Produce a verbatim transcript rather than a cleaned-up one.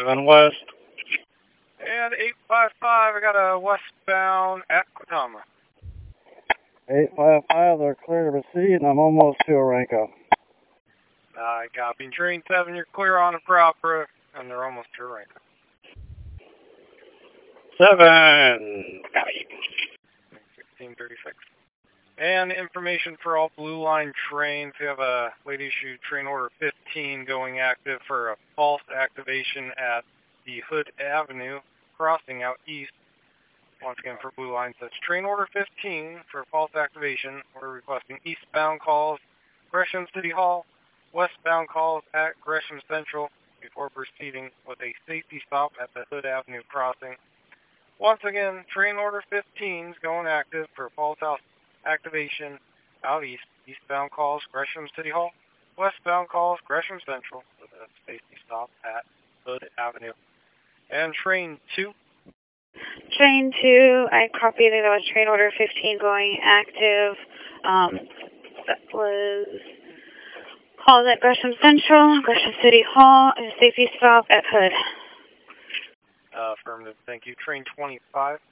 seven West. And eight five five, I got a westbound at Quitama. eight five five, they're clear to proceed, and I'm almost to Orenco. I uh, copy. Train seven, you're clear on the proper, and they're almost to Orenco. seven, copy. sixteen thirty-six. And information for all Blue Line trains. We have a late issue train order fifteen going active for a false activation at the Hood Avenue crossing out east. Once again for Blue Line, that's train order fifteen for false activation. We're requesting eastbound calls, Gresham City Hall, westbound calls at Gresham Central before proceeding with a safety stop at the Hood Avenue crossing. Once again, train order fifteen is going active for false activation out east. Eastbound calls, Gresham City Hall. Westbound calls, Gresham Central with a safety stop at Hood Avenue. And train two. Train two, I copied it. That was train order fifteen going active. Um, that was calls at Gresham Central, Gresham City Hall, and a safety stop at Hood. Uh, affirmative. Thank you. Train twenty-five.